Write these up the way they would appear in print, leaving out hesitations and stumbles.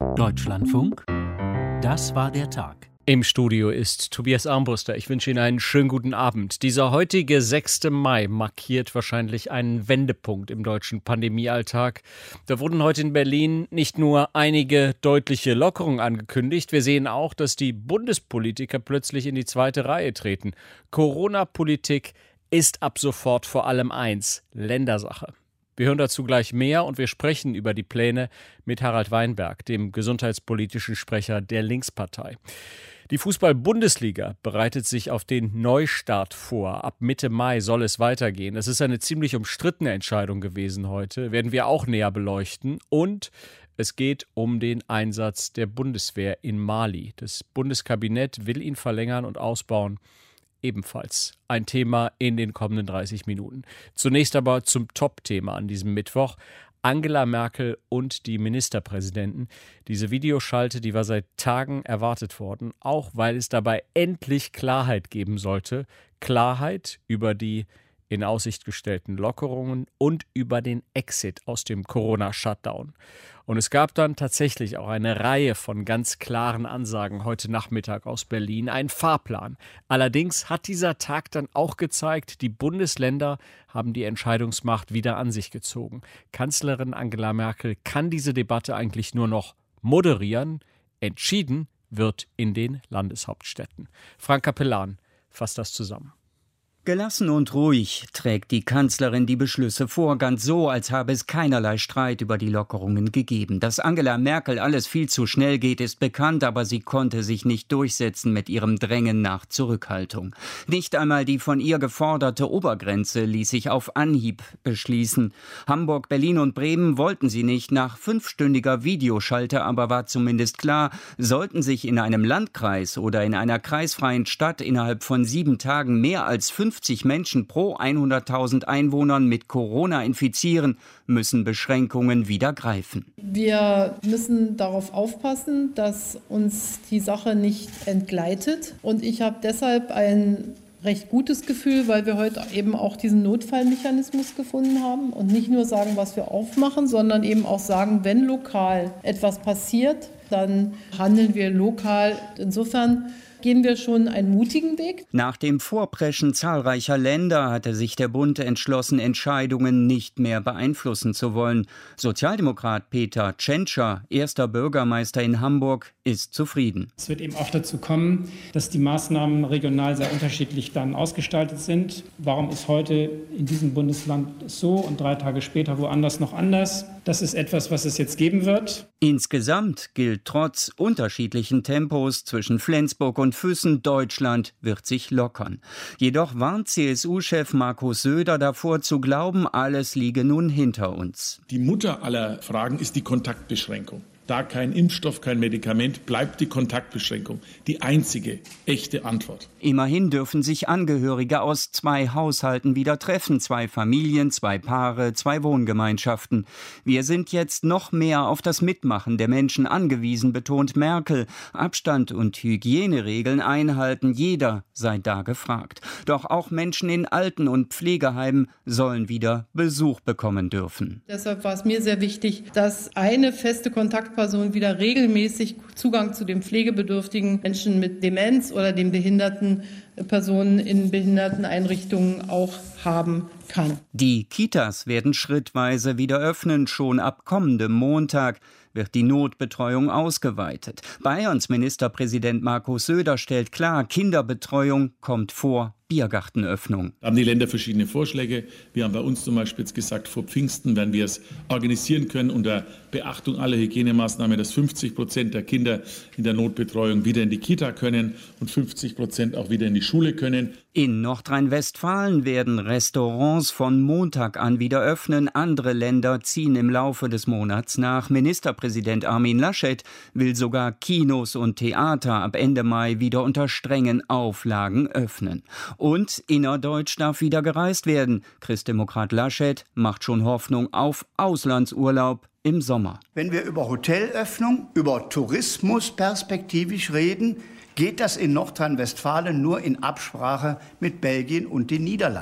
Deutschlandfunk, das war der Tag. Im Studio ist Tobias Armbruster. Ich wünsche Ihnen einen schönen guten Abend. Dieser heutige 6. Mai markiert wahrscheinlich einen Wendepunkt im deutschen Pandemiealltag. Da wurden heute in Berlin nicht nur einige deutliche Lockerungen angekündigt, wir sehen auch, dass die Bundespolitiker plötzlich in die zweite Reihe treten. Corona-Politik ist ab sofort vor allem eins: Ländersache. Wir hören dazu gleich mehr und wir sprechen über die Pläne mit Harald Weinberg, dem gesundheitspolitischen Sprecher der Linkspartei. Die Fußball-Bundesliga bereitet sich auf den Neustart vor. Ab Mitte Mai soll es weitergehen. Es ist eine ziemlich umstrittene Entscheidung gewesen heute, werden wir auch näher beleuchten. Und es geht um den Einsatz der Bundeswehr in Mali. Das Bundeskabinett will ihn verlängern und ausbauen. Ebenfalls ein Thema in den kommenden 30 Minuten. Zunächst aber zum Top-Thema an diesem Mittwoch: Angela Merkel und die Ministerpräsidenten. Diese Videoschalte, die war seit Tagen erwartet worden, auch weil es dabei endlich Klarheit geben sollte. Klarheit über die in Aussicht gestellten Lockerungen und über den Exit aus dem Corona-Shutdown. Und es gab dann tatsächlich auch eine Reihe von ganz klaren Ansagen heute Nachmittag aus Berlin, ein Fahrplan. Allerdings hat dieser Tag dann auch gezeigt, die Bundesländer haben die Entscheidungsmacht wieder an sich gezogen. Kanzlerin Angela Merkel kann diese Debatte eigentlich nur noch moderieren. Entschieden wird in den Landeshauptstädten. Frank Capellan fasst das zusammen. Gelassen und ruhig trägt die Kanzlerin die Beschlüsse vor, ganz so, als habe es keinerlei Streit über die Lockerungen gegeben. Dass Angela Merkel alles viel zu schnell geht, ist bekannt, aber sie konnte sich nicht durchsetzen mit ihrem Drängen nach Zurückhaltung. Nicht einmal die von ihr geforderte Obergrenze ließ sich auf Anhieb beschließen. Hamburg, Berlin und Bremen wollten sie nicht. Nach 5-stündiger Videoschalte aber war zumindest klar, sollten sich in einem Landkreis oder in einer kreisfreien Stadt innerhalb von 7 Tagen mehr als 50 Menschen pro 100.000 Einwohnern mit Corona infizieren, müssen Beschränkungen wieder greifen. Wir müssen darauf aufpassen, dass uns die Sache nicht entgleitet. Und ich habe deshalb ein recht gutes Gefühl, weil wir heute eben auch diesen Notfallmechanismus gefunden haben und nicht nur sagen, was wir aufmachen, sondern eben auch sagen, wenn lokal etwas passiert, dann handeln wir lokal. Insofern gehen wir schon einen mutigen Weg. Nach dem Vorpreschen zahlreicher Länder hatte sich der Bund entschlossen, Entscheidungen nicht mehr beeinflussen zu wollen. Sozialdemokrat Peter Tschentscher, erster Bürgermeister in Hamburg, ist zufrieden. Es wird eben auch dazu kommen, dass die Maßnahmen regional sehr unterschiedlich dann ausgestaltet sind. Warum ist heute in diesem Bundesland so und 3 Tage später woanders noch anders? Das ist etwas, was es jetzt geben wird. Insgesamt gilt trotz unterschiedlichen Tempos zwischen Flensburg und Füssen, Deutschland wird sich lockern. Jedoch warnt CSU-Chef Markus Söder davor zu glauben, alles liege nun hinter uns. Die Mutter aller Fragen ist die Kontaktbeschränkung. Da kein Impfstoff, kein Medikament, bleibt die Kontaktbeschränkung die einzige echte Antwort. Immerhin dürfen sich Angehörige aus 2 Haushalten wieder treffen. 2 Familien, 2 Paare, 2 Wohngemeinschaften. Wir sind jetzt noch mehr auf das Mitmachen der Menschen angewiesen, betont Merkel. Abstand und Hygieneregeln einhalten, jeder sei da gefragt. Doch auch Menschen in Alten- und Pflegeheimen sollen wieder Besuch bekommen dürfen. Deshalb war es mir sehr wichtig, dass eine feste Kontaktperson wieder regelmäßig Zugang zu den pflegebedürftigen Menschen mit Demenz oder den behinderten Personen in Behinderteneinrichtungen auch haben kann. Die Kitas werden schrittweise wieder öffnen. Schon ab kommendem Montag wird die Notbetreuung ausgeweitet. Bayerns Ministerpräsident Markus Söder stellt klar, Kinderbetreuung kommt vor Biergartenöffnung. Da haben die Länder verschiedene Vorschläge. Wir haben bei uns zum Beispiel jetzt gesagt, vor Pfingsten werden wir es organisieren können unter Beachtung aller Hygienemaßnahmen, dass 50% der Kinder in der Notbetreuung wieder in die Kita können und 50% auch wieder in die Schule können. In Nordrhein-Westfalen werden Restaurants von Montag an wieder öffnen. Andere Länder ziehen im Laufe des Monats nach. Ministerpräsident Armin Laschet will sogar Kinos und Theater ab Ende Mai wieder unter strengen Auflagen öffnen. Und innerdeutsch darf wieder gereist werden. Christdemokrat Laschet macht schon Hoffnung auf Auslandsurlaub im Sommer. Wenn wir über Hotelöffnung, über Tourismus perspektivisch reden, geht das in Nordrhein-Westfalen nur in Absprache mit Belgien und den Niederlanden.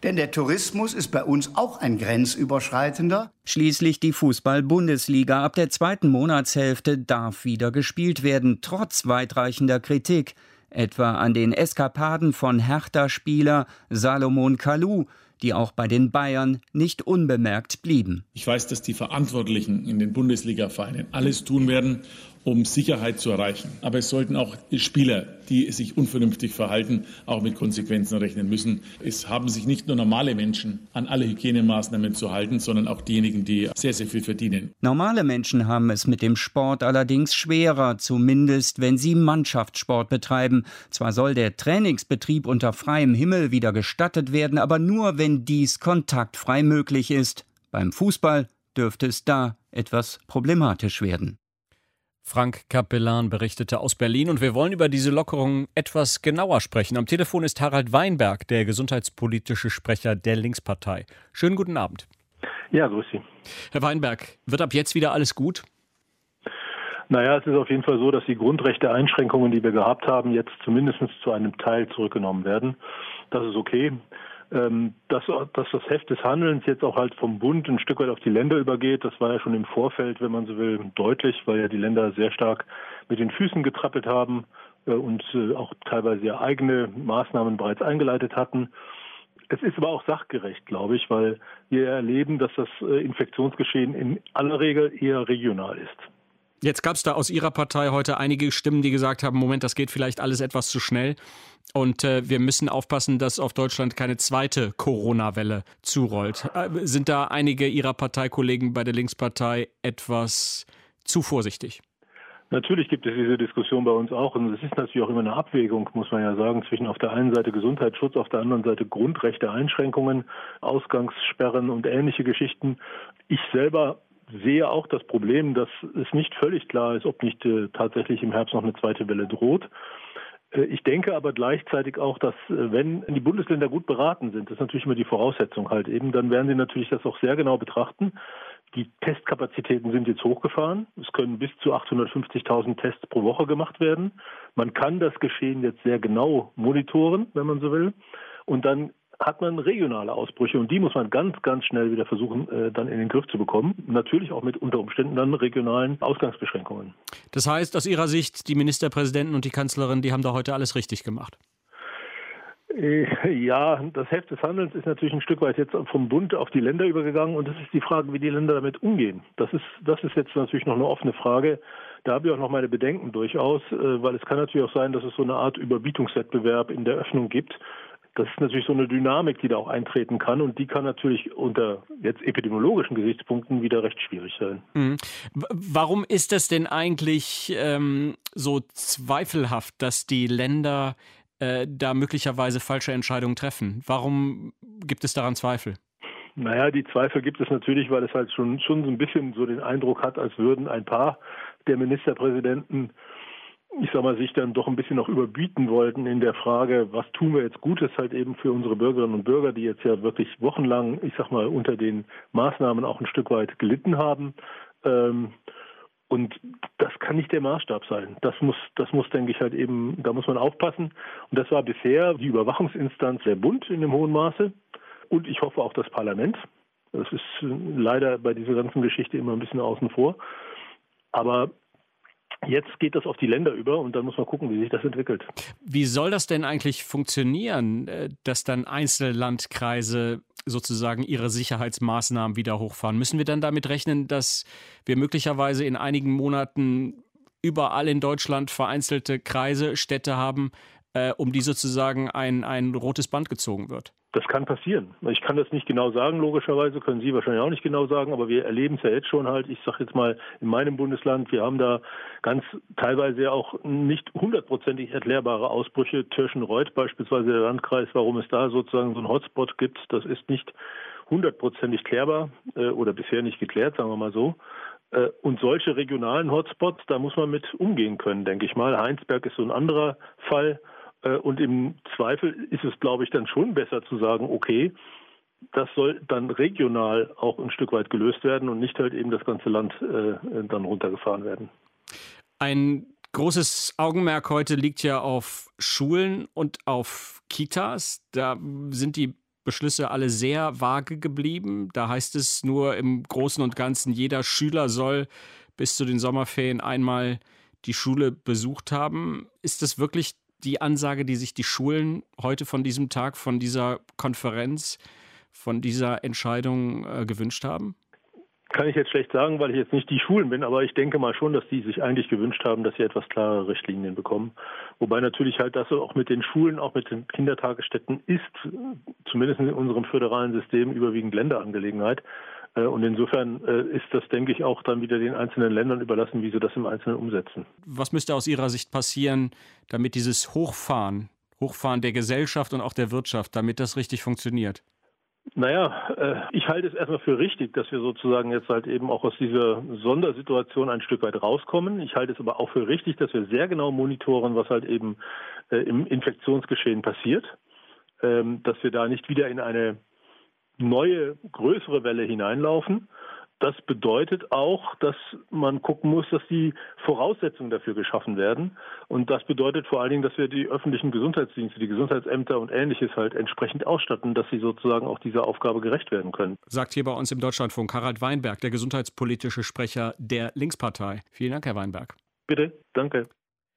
Denn der Tourismus ist bei uns auch ein grenzüberschreitender. Schließlich die Fußball-Bundesliga. Ab der zweiten Monatshälfte darf wieder gespielt werden, trotz weitreichender Kritik. Etwa an den Eskapaden von Hertha-Spieler Salomon Kalou, die auch bei den Bayern nicht unbemerkt blieben. Ich weiß, dass die Verantwortlichen in den Bundesliga-Vereinen alles tun werden, um Sicherheit zu erreichen. Aber es sollten auch Spieler, die sich unvernünftig verhalten, auch mit Konsequenzen rechnen müssen. Es haben sich nicht nur normale Menschen an alle Hygienemaßnahmen zu halten, sondern auch diejenigen, die sehr, sehr viel verdienen. Normale Menschen haben es mit dem Sport allerdings schwerer, zumindest wenn sie Mannschaftssport betreiben. Zwar soll der Trainingsbetrieb unter freiem Himmel wieder gestattet werden, aber nur, wenn dies kontaktfrei möglich ist. Beim Fußball dürfte es da etwas problematisch werden. Frank Capellan berichtete aus Berlin und wir wollen über diese Lockerungen etwas genauer sprechen. Am Telefon ist Harald Weinberg, der gesundheitspolitische Sprecher der Linkspartei. Schönen guten Abend. Ja, grüß Sie. Herr Weinberg, wird ab jetzt wieder alles gut? Naja, es ist auf jeden Fall so, dass die Grundrechte-Einschränkungen, die wir gehabt haben, jetzt zumindest zu einem Teil zurückgenommen werden. Das ist okay. Dass das Heft des Handelns jetzt auch halt vom Bund ein Stück weit auf die Länder übergeht, das war ja schon im Vorfeld, wenn man so will, deutlich, weil ja die Länder sehr stark mit den Füßen getrappelt haben und auch teilweise ja eigene Maßnahmen bereits eingeleitet hatten. Es ist aber auch sachgerecht, glaube ich, weil wir erleben, dass das Infektionsgeschehen in aller Regel eher regional ist. Jetzt gab es da aus Ihrer Partei heute einige Stimmen, die gesagt haben, Moment, das geht vielleicht alles etwas zu schnell und wir müssen aufpassen, dass auf Deutschland keine zweite Corona-Welle zurollt. Sind da einige Ihrer Parteikollegen bei der Linkspartei etwas zu vorsichtig? Natürlich gibt es diese Diskussion bei uns auch und es ist natürlich auch immer eine Abwägung, muss man ja sagen, zwischen auf der einen Seite Gesundheitsschutz, auf der anderen Seite Grundrechte, Einschränkungen, Ausgangssperren und ähnliche Geschichten. Ich selber sehe auch das Problem, dass es nicht völlig klar ist, ob nicht tatsächlich im Herbst noch eine zweite Welle droht. Ich denke aber gleichzeitig auch, dass wenn die Bundesländer gut beraten sind, das ist natürlich immer die Voraussetzung halt eben, dann werden sie natürlich das auch sehr genau betrachten. Die Testkapazitäten sind jetzt hochgefahren. Es können bis zu 850.000 Tests pro Woche gemacht werden. Man kann das Geschehen jetzt sehr genau monitoren, wenn man so will. Und dann hat man regionale Ausbrüche und die muss man ganz, ganz schnell wieder versuchen, dann in den Griff zu bekommen. Natürlich auch mit unter Umständen dann regionalen Ausgangsbeschränkungen. Das heißt, aus Ihrer Sicht, die Ministerpräsidenten und die Kanzlerin, die haben da heute alles richtig gemacht? Ja, das Heft des Handelns ist natürlich ein Stück weit jetzt vom Bund auf die Länder übergegangen und das ist die Frage, wie die Länder damit umgehen. Das ist jetzt natürlich noch eine offene Frage. Da habe ich auch noch meine Bedenken durchaus, weil es kann natürlich auch sein, dass es so eine Art Überbietungswettbewerb in der Öffnung gibt. Das ist natürlich so eine Dynamik, die da auch eintreten kann und die kann natürlich unter jetzt epidemiologischen Gesichtspunkten wieder recht schwierig sein. Mhm. Warum ist das denn eigentlich so zweifelhaft, dass die Länder da möglicherweise falsche Entscheidungen treffen? Warum gibt es daran Zweifel? Naja, die Zweifel gibt es natürlich, weil es halt schon so ein bisschen so den Eindruck hat, als würden ein paar der Ministerpräsidenten sich dann doch ein bisschen noch überbieten wollten in der Frage, was tun wir jetzt Gutes halt eben für unsere Bürgerinnen und Bürger, die jetzt ja wirklich wochenlang, unter den Maßnahmen auch ein Stück weit gelitten haben. Und das kann nicht der Maßstab sein. Das muss, denke ich, halt eben, da muss man aufpassen. Und das war bisher die Überwachungsinstanz der Bund in dem hohen Maße. Und ich hoffe auch das Parlament. Das ist leider bei dieser ganzen Geschichte immer ein bisschen außen vor. Aber jetzt geht das auf die Länder über und dann muss man gucken, wie sich das entwickelt. Wie soll das denn eigentlich funktionieren, dass dann Einzellandkreise sozusagen ihre Sicherheitsmaßnahmen wieder hochfahren? Müssen wir dann damit rechnen, dass wir möglicherweise in einigen Monaten überall in Deutschland vereinzelte Kreise, Städte haben, um die sozusagen ein rotes Band gezogen wird? Das kann passieren. Ich kann das nicht genau sagen, logischerweise, können Sie wahrscheinlich auch nicht genau sagen, aber wir erleben es ja jetzt schon halt, ich sage jetzt mal, in meinem Bundesland, wir haben da ganz teilweise auch nicht hundertprozentig erklärbare Ausbrüche. Tirschenreuth beispielsweise, der Landkreis, warum es da sozusagen so einen Hotspot gibt, das ist nicht hundertprozentig klärbar oder bisher nicht geklärt, sagen wir mal so. Und solche regionalen Hotspots, da muss man mit umgehen können, denke ich mal. Heinsberg ist so ein anderer Fall. Und im Zweifel ist es, glaube ich, dann schon besser zu sagen, okay, das soll dann regional auch ein Stück weit gelöst werden und nicht halt eben das ganze Land dann runtergefahren werden. Ein großes Augenmerk heute liegt ja auf Schulen und auf Kitas. Da sind die Beschlüsse alle sehr vage geblieben. Da heißt es nur im Großen und Ganzen, jeder Schüler soll bis zu den Sommerferien einmal die Schule besucht haben. Ist das wirklich die Ansage, die sich die Schulen heute von diesem Tag, von dieser Konferenz, von dieser Entscheidung gewünscht haben? Kann ich jetzt schlecht sagen, weil ich jetzt nicht die Schulen bin, aber ich denke mal schon, dass die sich eigentlich gewünscht haben, dass sie etwas klarere Richtlinien bekommen. Wobei natürlich halt das auch mit den Schulen, auch mit den Kindertagesstätten ist, zumindest in unserem föderalen System, überwiegend Länderangelegenheit. Und insofern ist das, denke ich, auch dann wieder den einzelnen Ländern überlassen, wie sie das im Einzelnen umsetzen. Was müsste aus Ihrer Sicht passieren, damit dieses Hochfahren der Gesellschaft und auch der Wirtschaft, damit das richtig funktioniert? Naja, ich halte es erstmal für richtig, dass wir sozusagen jetzt halt eben auch aus dieser Sondersituation ein Stück weit rauskommen. Ich halte es aber auch für richtig, dass wir sehr genau monitoren, was halt eben im Infektionsgeschehen passiert, dass wir da nicht wieder in eine neue, größere Welle hineinlaufen. Das bedeutet auch, dass man gucken muss, dass die Voraussetzungen dafür geschaffen werden. Und das bedeutet vor allen Dingen, dass wir die öffentlichen Gesundheitsdienste, die Gesundheitsämter und Ähnliches halt entsprechend ausstatten, dass sie sozusagen auch dieser Aufgabe gerecht werden können. Sagt hier bei uns im Deutschlandfunk Harald Weinberg, der gesundheitspolitische Sprecher der Linkspartei. Vielen Dank, Herr Weinberg. Bitte, danke.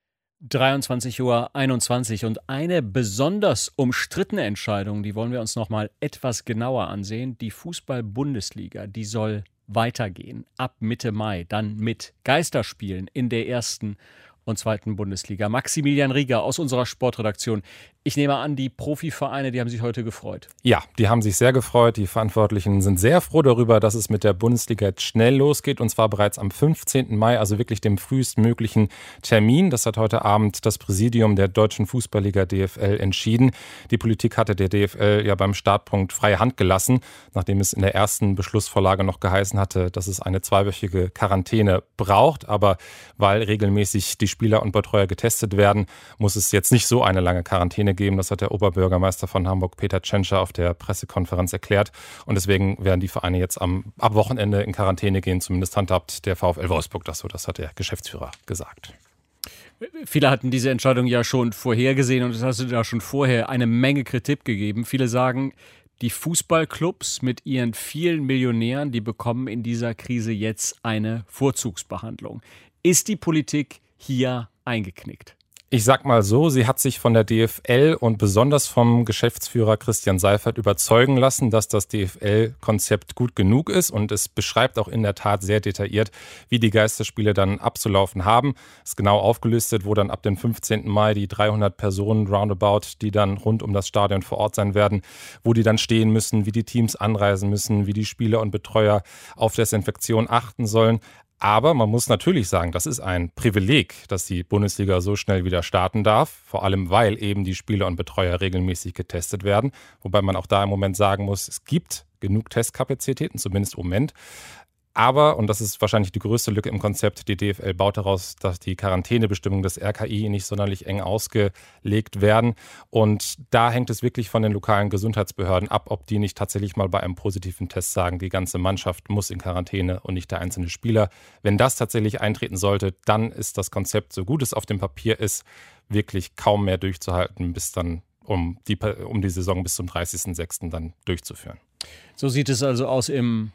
23:21 Uhr und eine besonders umstrittene Entscheidung, die wollen wir uns noch mal etwas genauer ansehen. Die Fußball-Bundesliga, die soll weitergehen ab Mitte Mai, dann mit Geisterspielen in der 1. und 2. Bundesliga. Maximilian Rieger aus unserer Sportredaktion. Ich nehme an, die Profivereine, die haben sich heute gefreut. Ja, die haben sich sehr gefreut. Die Verantwortlichen sind sehr froh darüber, dass es mit der Bundesliga jetzt schnell losgeht. Und zwar bereits am 15. Mai, also wirklich dem frühestmöglichen Termin. Das hat heute Abend das Präsidium der Deutschen Fußballliga DFL entschieden. Die Politik hatte der DFL ja beim Startpunkt freie Hand gelassen, nachdem es in der ersten Beschlussvorlage noch geheißen hatte, dass es eine 2-wöchige Quarantäne braucht. Aber weil regelmäßig die Spieler und Betreuer getestet werden, muss es jetzt nicht so eine lange Quarantäne geben. Das hat der Oberbürgermeister von Hamburg, Peter Tschentscher, auf der Pressekonferenz erklärt. Und deswegen werden die Vereine jetzt ab Wochenende in Quarantäne gehen. Zumindest handhabt der VfL Wolfsburg das so. Das hat der Geschäftsführer gesagt. Viele hatten diese Entscheidung ja schon vorhergesehen und es hast du da schon vorher eine Menge Kritik gegeben. Viele sagen, die Fußballclubs mit ihren vielen Millionären, die bekommen in dieser Krise jetzt eine Vorzugsbehandlung. Ist die Politik hier eingeknickt? Ich sag mal so, sie hat sich von der DFL und besonders vom Geschäftsführer Christian Seifert überzeugen lassen, dass das DFL-Konzept gut genug ist und es beschreibt auch in der Tat sehr detailliert, wie die Geisterspiele dann abzulaufen haben. Es ist genau aufgelistet, wo dann ab dem 15. Mai die 300 Personen roundabout, die dann rund um das Stadion vor Ort sein werden, wo die dann stehen müssen, wie die Teams anreisen müssen, wie die Spieler und Betreuer auf Desinfektion achten sollen. Aber man muss natürlich sagen, das ist ein Privileg, dass die Bundesliga so schnell wieder starten darf. Vor allem, weil eben die Spieler und Betreuer regelmäßig getestet werden. Wobei man auch da im Moment sagen muss, es gibt genug Testkapazitäten, zumindest im Moment. Aber, und das ist wahrscheinlich die größte Lücke im Konzept, die DFL baut daraus, dass die Quarantänebestimmungen des RKI nicht sonderlich eng ausgelegt werden. Und da hängt es wirklich von den lokalen Gesundheitsbehörden ab, ob die nicht tatsächlich mal bei einem positiven Test sagen, die ganze Mannschaft muss in Quarantäne und nicht der einzelne Spieler. Wenn das tatsächlich eintreten sollte, dann ist das Konzept, so gut es auf dem Papier ist, wirklich kaum mehr durchzuhalten, bis dann um die Saison bis zum 30.06. dann durchzuführen. So sieht es also aus im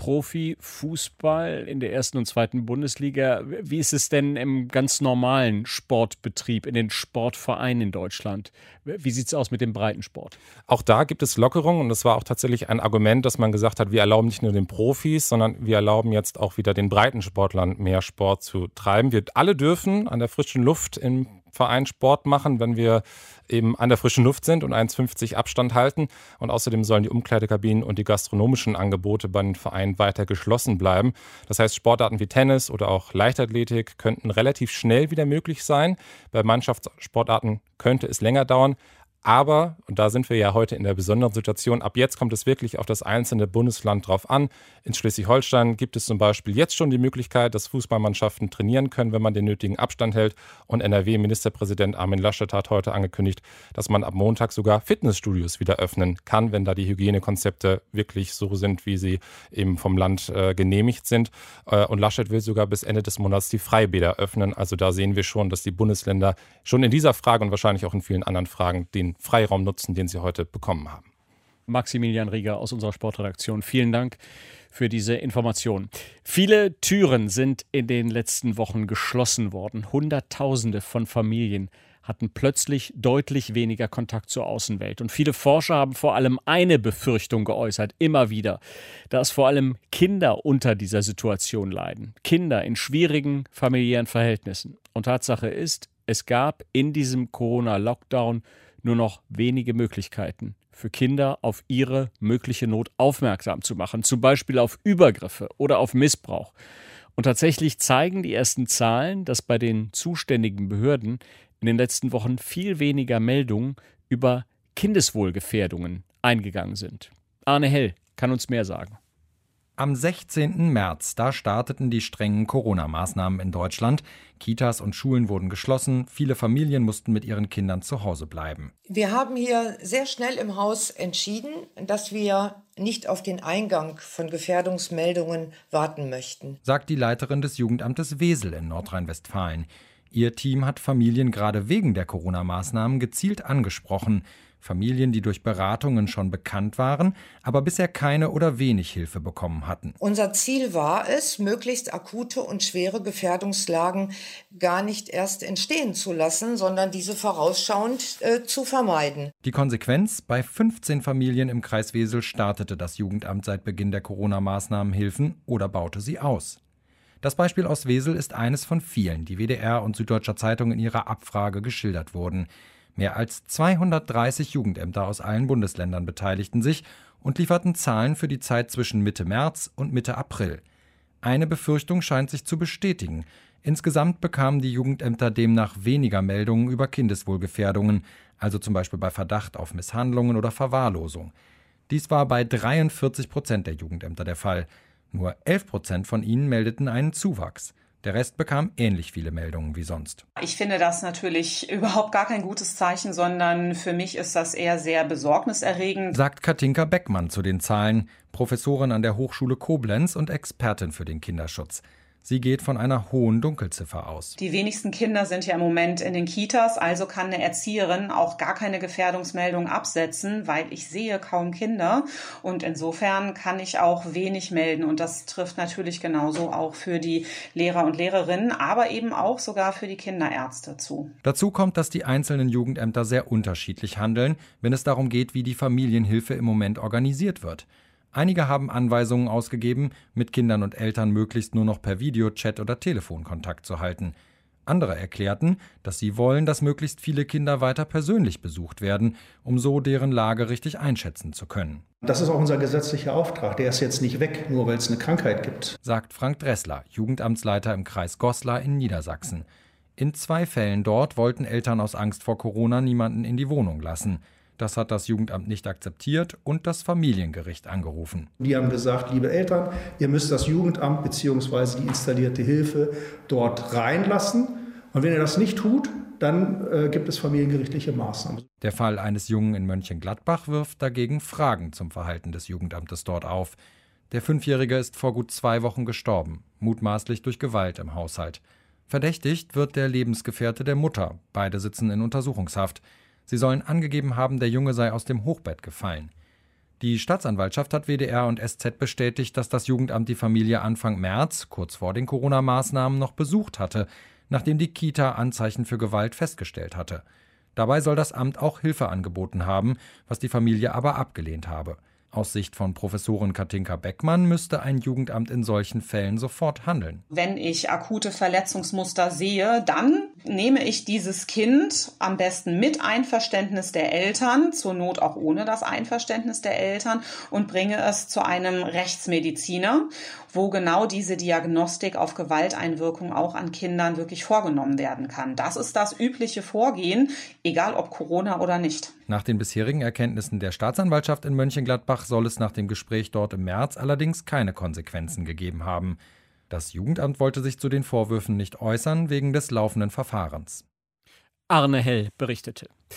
Profifußball in der 1. und 2. Bundesliga. Wie ist es denn im ganz normalen Sportbetrieb, in den Sportvereinen in Deutschland? Wie sieht es aus mit dem Breitensport? Auch da gibt es Lockerungen und das war auch tatsächlich ein Argument, dass man gesagt hat, wir erlauben nicht nur den Profis, sondern wir erlauben jetzt auch wieder den Breitensportlern mehr Sport zu treiben. Wir alle dürfen an der frischen Luft im Verein Sport machen, wenn wir eben an der frischen Luft sind und 1,50 Abstand halten. Und außerdem sollen die Umkleidekabinen und die gastronomischen Angebote bei den Vereinen weiter geschlossen bleiben. Das heißt, Sportarten wie Tennis oder auch Leichtathletik könnten relativ schnell wieder möglich sein. Bei Mannschaftssportarten könnte es länger dauern. Aber, und da sind wir ja heute in der besonderen Situation, ab jetzt kommt es wirklich auf das einzelne Bundesland drauf an. In Schleswig-Holstein gibt es zum Beispiel jetzt schon die Möglichkeit, dass Fußballmannschaften trainieren können, wenn man den nötigen Abstand hält. Und NRW-Ministerpräsident Armin Laschet hat heute angekündigt, dass man ab Montag sogar Fitnessstudios wieder öffnen kann, wenn da die Hygienekonzepte wirklich so sind, wie sie eben vom Land genehmigt sind. Und Laschet will sogar bis Ende des Monats die Freibäder öffnen. Also da sehen wir schon, dass die Bundesländer schon in dieser Frage und wahrscheinlich auch in vielen anderen Fragen den Freiraum nutzen, den sie heute bekommen haben. Maximilian Rieger aus unserer Sportredaktion. Vielen Dank für diese Information. Viele Türen sind in den letzten Wochen geschlossen worden. Hunderttausende von Familien hatten plötzlich deutlich weniger Kontakt zur Außenwelt. Und viele Forscher haben vor allem eine Befürchtung geäußert, immer wieder, dass vor allem Kinder unter dieser Situation leiden. Kinder in schwierigen familiären Verhältnissen. Und Tatsache ist, es gab in diesem Corona-Lockdown nur noch wenige Möglichkeiten für Kinder auf ihre mögliche Not aufmerksam zu machen, zum Beispiel auf Übergriffe oder auf Missbrauch. Und tatsächlich zeigen die ersten Zahlen, dass bei den zuständigen Behörden in den letzten Wochen viel weniger Meldungen über Kindeswohlgefährdungen eingegangen sind. Arne Hell kann uns mehr sagen. Am 16. März, da starteten die strengen Corona-Maßnahmen in Deutschland. Kitas und Schulen wurden geschlossen, viele Familien mussten mit ihren Kindern zu Hause bleiben. Wir haben hier sehr schnell im Haus entschieden, dass wir nicht auf den Eingang von Gefährdungsmeldungen warten möchten, sagt die Leiterin des Jugendamtes Wesel in Nordrhein-Westfalen. Ihr Team hat Familien gerade wegen der Corona-Maßnahmen gezielt angesprochen. Familien, die durch Beratungen schon bekannt waren, aber bisher keine oder wenig Hilfe bekommen hatten. Unser Ziel war es, möglichst akute und schwere Gefährdungslagen gar nicht erst entstehen zu lassen, sondern diese vorausschauend zu vermeiden. Die Konsequenz: Bei 15 Familien im Kreis Wesel startete das Jugendamt seit Beginn der Corona-Maßnahmen Hilfen oder baute sie aus. Das Beispiel aus Wesel ist eines von vielen, die WDR und Süddeutscher Zeitung in ihrer Abfrage geschildert wurden. Mehr als 230 Jugendämter aus allen Bundesländern beteiligten sich und lieferten Zahlen für die Zeit zwischen Mitte März und Mitte April. Eine Befürchtung scheint sich zu bestätigen. Insgesamt bekamen die Jugendämter demnach weniger Meldungen über Kindeswohlgefährdungen, also zum Beispiel bei Verdacht auf Misshandlungen oder Verwahrlosung. Dies war bei 43% der Jugendämter der Fall. Nur 11% von ihnen meldeten einen Zuwachs. Der Rest bekam ähnlich viele Meldungen wie sonst. Ich finde das natürlich überhaupt gar kein gutes Zeichen, sondern für mich ist das eher sehr besorgniserregend, sagt Katinka Beckmann zu den Zahlen, Professorin an der Hochschule Koblenz und Expertin für den Kinderschutz. Sie geht von einer hohen Dunkelziffer aus. Die wenigsten Kinder sind ja im Moment in den Kitas, also kann eine Erzieherin auch gar keine Gefährdungsmeldung absetzen, weil ich sehe kaum Kinder und insofern kann ich auch wenig melden und das trifft natürlich genauso auch für die Lehrer und Lehrerinnen, aber eben auch sogar für die Kinderärzte zu. Dazu kommt, dass die einzelnen Jugendämter sehr unterschiedlich handeln, wenn es darum geht, wie die Familienhilfe im Moment organisiert wird. Einige haben Anweisungen ausgegeben, mit Kindern und Eltern möglichst nur noch per Videochat oder Telefon Kontakt zu halten. Andere erklärten, dass sie wollen, dass möglichst viele Kinder weiter persönlich besucht werden, um so deren Lage richtig einschätzen zu können. Das ist auch unser gesetzlicher Auftrag. Der ist jetzt nicht weg, nur weil es eine Krankheit gibt, sagt Frank Dressler, Jugendamtsleiter im Kreis Goslar in Niedersachsen. In 2 Fällen dort wollten Eltern aus Angst vor Corona niemanden in die Wohnung lassen. Das hat das Jugendamt nicht akzeptiert und das Familiengericht angerufen. Die haben gesagt, liebe Eltern, ihr müsst das Jugendamt bzw. die installierte Hilfe dort reinlassen. Und wenn ihr das nicht tut, dann gibt es familiengerichtliche Maßnahmen. Der Fall eines Jungen in Mönchengladbach wirft dagegen Fragen zum Verhalten des Jugendamtes dort auf. Der 5-Jährige ist vor gut 2 Wochen gestorben, mutmaßlich durch Gewalt im Haushalt. Verdächtigt wird der Lebensgefährte der Mutter. Beide sitzen in Untersuchungshaft. Sie sollen angegeben haben, der Junge sei aus dem Hochbett gefallen. Die Staatsanwaltschaft hat WDR und SZ bestätigt, dass das Jugendamt die Familie Anfang März, kurz vor den Corona-Maßnahmen, noch besucht hatte, nachdem die Kita Anzeichen für Gewalt festgestellt hatte. Dabei soll das Amt auch Hilfe angeboten haben, was die Familie aber abgelehnt habe. Aus Sicht von Professorin Katinka Beckmann müsste ein Jugendamt in solchen Fällen sofort handeln. Wenn ich akute Verletzungsmuster sehe, dann nehme ich dieses Kind am besten mit Einverständnis der Eltern, zur Not auch ohne das Einverständnis der Eltern und bringe es zu einem Rechtsmediziner, wo genau diese Diagnostik auf Gewalteinwirkung auch an Kindern wirklich vorgenommen werden kann. Das ist das übliche Vorgehen, egal ob Corona oder nicht. Nach den bisherigen Erkenntnissen der Staatsanwaltschaft in Mönchengladbach soll es nach dem Gespräch dort im März allerdings keine Konsequenzen gegeben haben. Das Jugendamt wollte sich zu den Vorwürfen nicht äußern, wegen des laufenden Verfahrens. Arne Hell berichtete.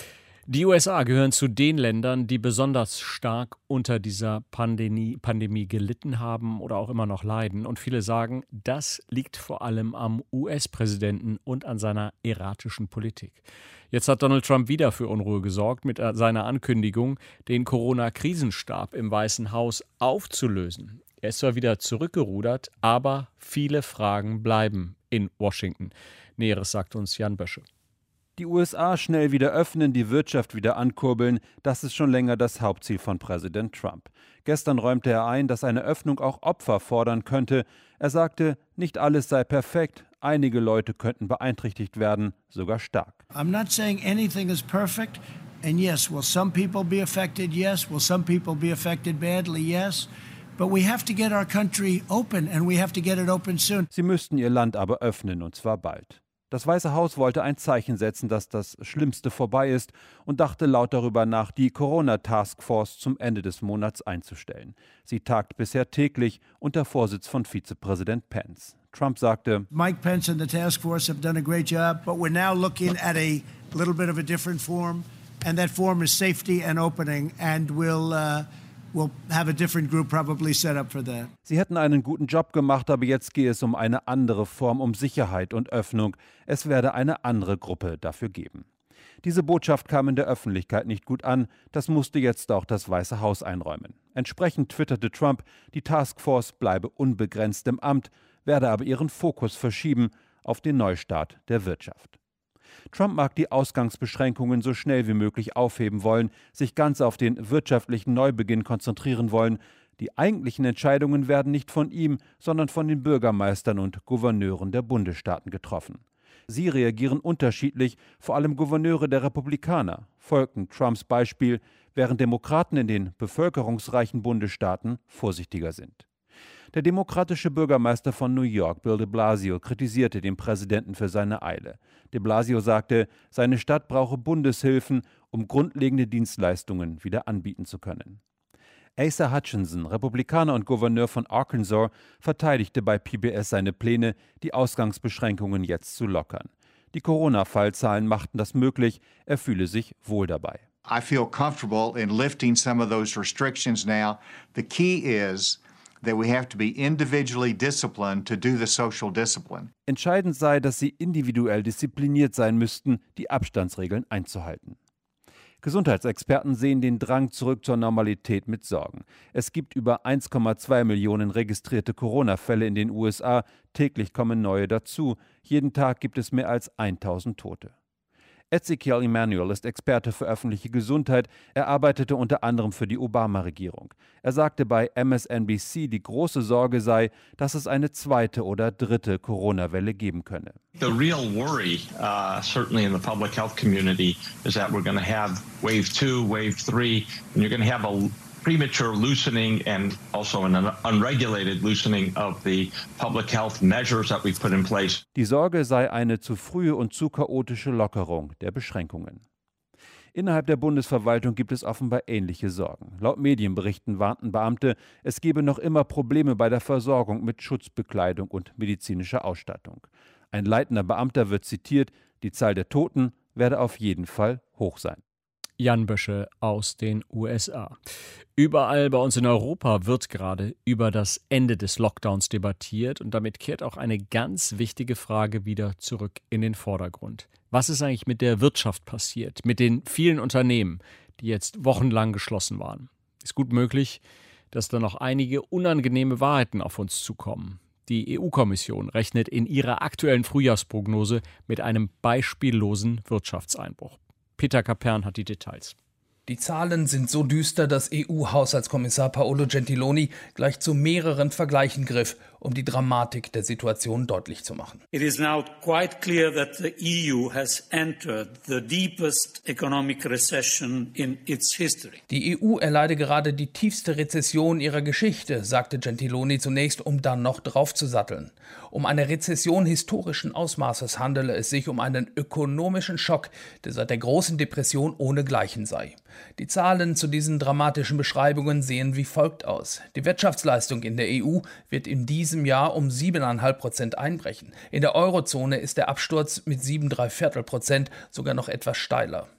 Die USA gehören zu den Ländern, die besonders stark unter dieser Pandemie gelitten haben oder auch immer noch leiden. Und viele sagen, das liegt vor allem am US-Präsidenten und an seiner erratischen Politik. Jetzt hat Donald Trump wieder für Unruhe gesorgt mit seiner Ankündigung, den Corona-Krisenstab im Weißen Haus aufzulösen. Er ist zwar wieder zurückgerudert, aber viele Fragen bleiben in Washington. Näheres sagt uns Jan Bösche. Die USA schnell wieder öffnen, die Wirtschaft wieder ankurbeln, das ist schon länger das Hauptziel von Präsident Trump. Gestern räumte er ein, dass eine Öffnung auch Opfer fordern könnte. Er sagte, nicht alles sei perfekt, einige Leute könnten beeinträchtigt werden, sogar stark. I'm not saying anything is perfect, and yes, will some people be affected? Yes. Will some people be affected badly? Yes. But we have to get our country open, and we have to get it open soon. Sie müssten ihr Land aber öffnen, und zwar bald. Das Weiße Haus wollte ein Zeichen setzen, dass das Schlimmste vorbei ist und dachte laut darüber nach, die Corona-Taskforce zum Ende des Monats einzustellen. Sie tagt bisher täglich unter Vorsitz von Vizepräsident Pence. Trump sagte, Mike Pence and the task force have done a great job, but we're now looking at a little bit of a different form, and that form is safety and opening, and we'll have a different group probably set up for that. Sie hätten einen guten Job gemacht, aber jetzt gehe es um eine andere Form, um Sicherheit und Öffnung. Es werde eine andere Gruppe dafür geben. Diese Botschaft kam in der Öffentlichkeit nicht gut an. Das musste jetzt auch das Weiße Haus einräumen. Entsprechend twitterte Trump, die Taskforce bleibe unbegrenzt im Amt, werde aber ihren Fokus verschieben auf den Neustart der Wirtschaft. Trump mag die Ausgangsbeschränkungen so schnell wie möglich aufheben wollen, sich ganz auf den wirtschaftlichen Neubeginn konzentrieren wollen. Die eigentlichen Entscheidungen werden nicht von ihm, sondern von den Bürgermeistern und Gouverneuren der Bundesstaaten getroffen. Sie reagieren unterschiedlich, vor allem Gouverneure der Republikaner folgten Trumps Beispiel, während Demokraten in den bevölkerungsreichen Bundesstaaten vorsichtiger sind. Der demokratische Bürgermeister von New York, Bill de Blasio, kritisierte den Präsidenten für seine Eile. De Blasio sagte, seine Stadt brauche Bundeshilfen, um grundlegende Dienstleistungen wieder anbieten zu können. Asa Hutchinson, Republikaner und Gouverneur von Arkansas, verteidigte bei PBS seine Pläne, die Ausgangsbeschränkungen jetzt zu lockern. Die Corona-Fallzahlen machten das möglich, er fühle sich wohl dabei. I feel comfortable in lifting some of those restrictions now. The key is that we have to be individually disciplined to do the social discipline. Entscheidend sei, dass sie individuell diszipliniert sein müssten, die Abstandsregeln einzuhalten. Gesundheitsexperten sehen den Drang zurück zur Normalität mit Sorgen. Es gibt über 1,2 Millionen registrierte Corona-Fälle in den USA. Täglich kommen neue dazu. Jeden Tag gibt es mehr als 1000 Tote. Ezekiel Emanuel ist Experte für öffentliche Gesundheit. Er arbeitete unter anderem für die Obama-Regierung. Er sagte bei MSNBC, die große Sorge sei, dass es eine zweite oder dritte Corona-Welle geben könne. The real worry, certainly in the public health community, is that we're going to have wave 2, wave 3, and you're going to have a premature loosening and also an unregulated loosening of the public health measures that we put in place. Die Sorge sei eine zu frühe und zu chaotische Lockerung der Beschränkungen. Innerhalb der Bundesverwaltung gibt es offenbar ähnliche Sorgen. Laut Medienberichten warnten Beamte, es gebe noch immer Probleme bei der Versorgung mit Schutzbekleidung und medizinischer Ausstattung. Ein leitender Beamter wird zitiert, die Zahl der Toten werde auf jeden Fall hoch sein. Jan Bösche aus den USA. Überall bei uns in Europa wird gerade über das Ende des Lockdowns debattiert und damit kehrt auch eine ganz wichtige Frage wieder zurück in den Vordergrund. Was ist eigentlich mit der Wirtschaft passiert, mit den vielen Unternehmen, die jetzt wochenlang geschlossen waren? Ist gut möglich, dass da noch einige unangenehme Wahrheiten auf uns zukommen. Die EU-Kommission rechnet in ihrer aktuellen Frühjahrsprognose mit einem beispiellosen Wirtschaftseinbruch. Peter Kapern hat die Details. Die Zahlen sind so düster, dass EU-Haushaltskommissar Paolo Gentiloni gleich zu mehreren Vergleichen griff, um die Dramatik der Situation deutlich zu machen. It is now quite clear that the EU has entered the deepest economic recession in its history. Die EU erleide gerade die tiefste Rezession ihrer Geschichte, sagte Gentiloni zunächst, um dann noch draufzusatteln. Um eine Rezession historischen Ausmaßes handele es sich um einen ökonomischen Schock, der seit der großen Depression ohnegleichen sei. Die Zahlen zu diesen dramatischen Beschreibungen sehen wie folgt aus. Die Wirtschaftsleistung in der EU wird in diesem Jahr um 7,5% einbrechen. In der Eurozone ist der Absturz mit 7,75% sogar noch etwas steiler.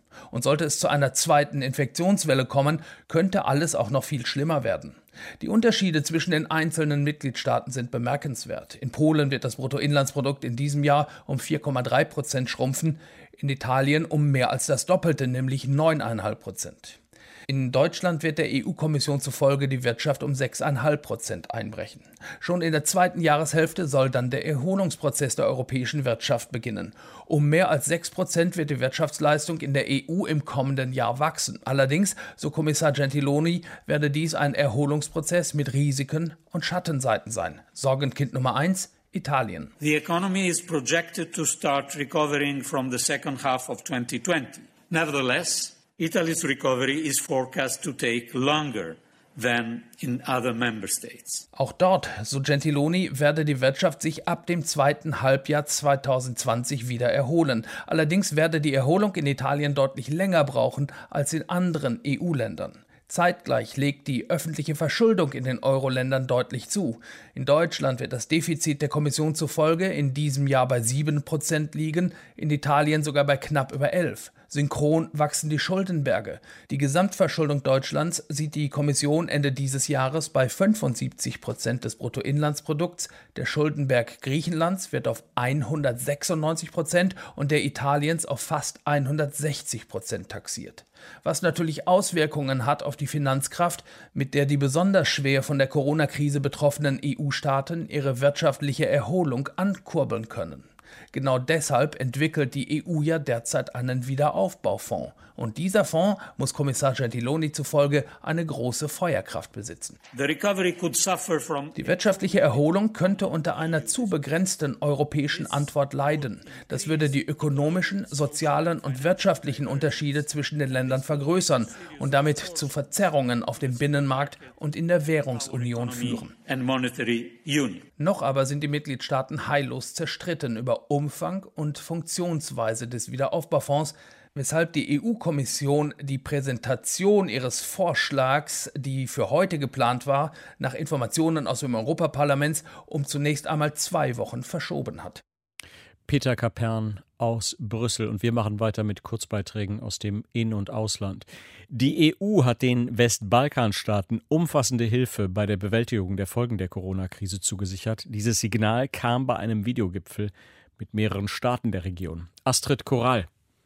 Und sollte es zu einer zweiten Infektionswelle kommen, könnte alles auch noch viel schlimmer werden. Die Unterschiede zwischen den einzelnen Mitgliedstaaten sind bemerkenswert. In Polen wird das Bruttoinlandsprodukt in diesem Jahr um 4,3% schrumpfen, in Italien um mehr als das Doppelte, nämlich 9,5%. In Deutschland wird der EU-Kommission zufolge die Wirtschaft um 6,5% einbrechen. Schon in der zweiten Jahreshälfte soll dann der Erholungsprozess der europäischen Wirtschaft beginnen. Um mehr als 6% wird die Wirtschaftsleistung in der EU im kommenden Jahr wachsen. Allerdings, so Kommissar Gentiloni, werde dies ein Erholungsprozess mit Risiken und Schattenseiten sein. Sorgenkind Nummer 1: Italien. The economy is projected to start recovering from the second half of 2020. Nevertheless, Italy's recovery is forecast to take longer than in other member states. Auch dort, so Gentiloni, werde die Wirtschaft sich ab dem zweiten Halbjahr 2020 wieder erholen. Allerdings werde die Erholung in Italien deutlich länger brauchen als in anderen EU-Ländern. Zeitgleich legt die öffentliche Verschuldung in den Euro-Ländern deutlich zu. In Deutschland wird das Defizit der Kommission zufolge in diesem Jahr bei 7% liegen, in Italien sogar bei knapp über 11%. Synchron wachsen die Schuldenberge. Die Gesamtverschuldung Deutschlands sieht die Kommission Ende dieses Jahres bei 75% des Bruttoinlandsprodukts. Der Schuldenberg Griechenlands wird auf 196% und der Italiens auf fast 160% taxiert. Was natürlich Auswirkungen hat auf die Finanzkraft, mit der die besonders schwer von der Corona-Krise betroffenen EU-Staaten ihre wirtschaftliche Erholung ankurbeln können. Genau deshalb entwickelt die EU ja derzeit einen Wiederaufbaufonds. Und dieser Fonds muss Kommissar Gentiloni zufolge eine große Feuerkraft besitzen. The recovery could suffer from Die wirtschaftliche Erholung könnte unter einer zu begrenzten europäischen Antwort leiden. Das würde die ökonomischen, sozialen und wirtschaftlichen Unterschiede zwischen den Ländern vergrößern und damit zu Verzerrungen auf dem Binnenmarkt und in der Währungsunion führen. and monetary union. Noch aber sind die Mitgliedstaaten heillos zerstritten über Umfang und Funktionsweise des Wiederaufbaufonds, weshalb die EU-Kommission die Präsentation ihres Vorschlags, die für heute geplant war, nach Informationen aus dem Europaparlament um zunächst einmal 2 Wochen verschoben hat. Peter Kapern aus Brüssel und wir machen weiter mit Kurzbeiträgen aus dem In- und Ausland. Die EU hat den Westbalkanstaaten umfassende Hilfe bei der Bewältigung der Folgen der Corona-Krise zugesichert. Dieses Signal kam bei einem Videogipfel mit mehreren Staaten der Region. Astrid Korall.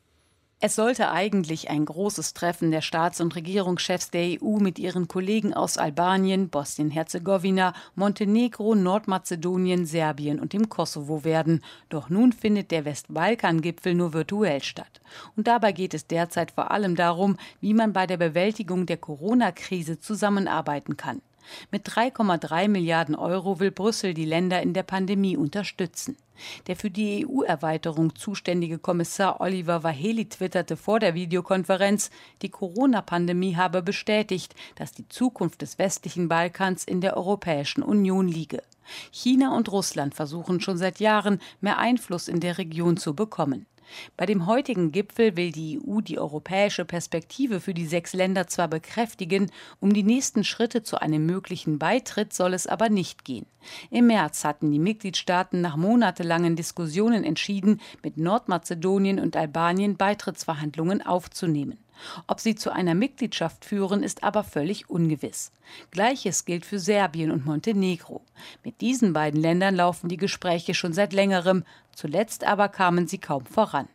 Es sollte eigentlich ein großes Treffen der Staats- und Regierungschefs der EU mit ihren Kollegen aus Albanien, Bosnien-Herzegowina, Montenegro, Nordmazedonien, Serbien und dem Kosovo werden. Doch nun findet der Westbalkan-Gipfel nur virtuell statt. Und dabei geht es derzeit vor allem darum, wie man bei der Bewältigung der Corona-Krise zusammenarbeiten kann. Mit 3,3 Milliarden Euro will Brüssel die Länder in der Pandemie unterstützen. Der für die EU-Erweiterung zuständige Kommissar Oliver Vaheli twitterte vor der Videokonferenz, die Corona-Pandemie habe bestätigt, dass die Zukunft des westlichen Balkans in der Europäischen Union liege. China und Russland versuchen schon seit Jahren, mehr Einfluss in der Region zu bekommen. Bei dem heutigen Gipfel will die EU die europäische Perspektive für die 6 Länder zwar bekräftigen, um die nächsten Schritte zu einem möglichen Beitritt soll es aber nicht gehen. Im März hatten die Mitgliedstaaten nach monatelangen Diskussionen entschieden, mit Nordmazedonien und Albanien Beitrittsverhandlungen aufzunehmen. Ob sie zu einer Mitgliedschaft führen, ist aber völlig ungewiss. Gleiches gilt für Serbien und Montenegro. Mit diesen beiden Ländern laufen die Gespräche schon seit längerem, zuletzt aber kamen sie kaum voran.